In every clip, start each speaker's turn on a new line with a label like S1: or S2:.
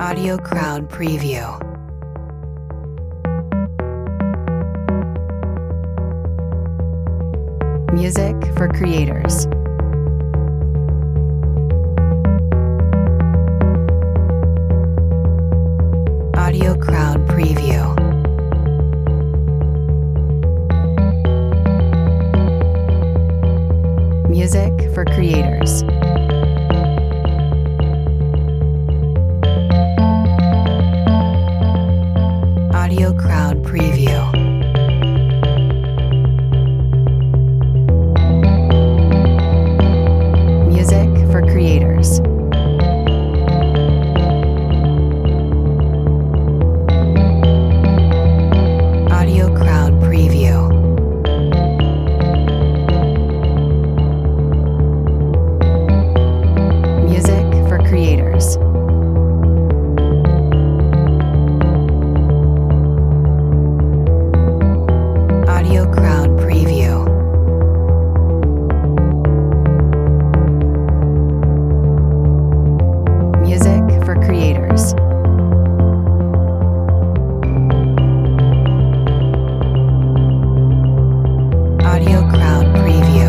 S1: Audio Crowd Preview. Music for creators. Audio Crowd Preview. Music for creators. Audio Crowd Preview. Music for creators. Audio Crowd Preview. Music for creators. Audio Crowd Preview. Music for creators. Audio Crowd Preview.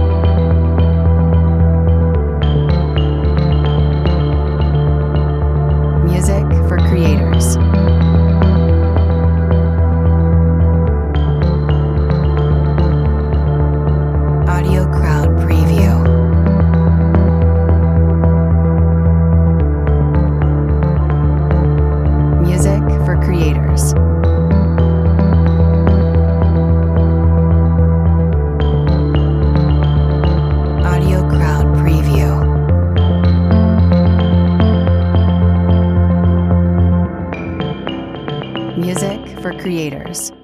S1: Music for creators. Audio Crowd Preview. Music for creators. Audio Crowd Preview. Music for creators.